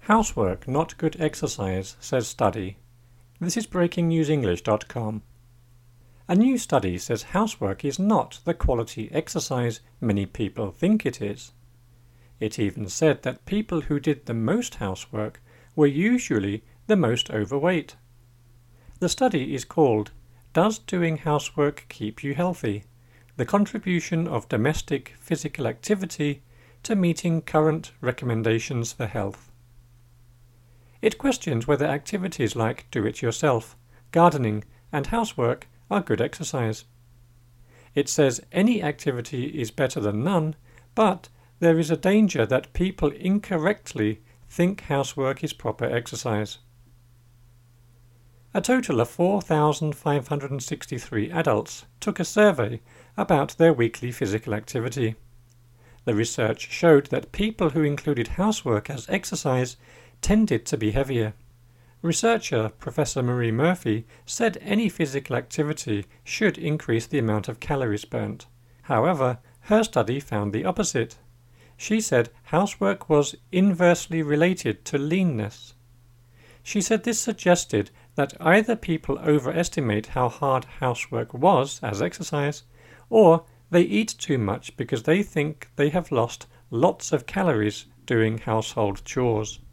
Housework not good exercise, says study. This is breakingnewsenglish.com. A new study says housework is not the quality exercise many people think it is. It even said that people who did the most housework were usually the most overweight. The study is called Does Doing Housework Keep You Healthy? The Contribution of Domestic Physical Activity to Meeting Current Recommendations for Health. It questions whether activities like do-it-yourself, gardening, and housework are good exercise. It says any activity is better than none, but there is a danger that people incorrectly think housework is proper exercise. A total of 4,563 adults took a survey about their weekly physical activity. The research showed that people who included housework as exercise tended to be heavier. Researcher Professor Marie Murphy said any physical activity should increase the amount of calories burnt. However, her study found the opposite. She said housework was inversely related to leanness. She said this suggested that either people overestimate how hard housework was as exercise, or they eat too much because they think they have lost lots of calories doing household chores.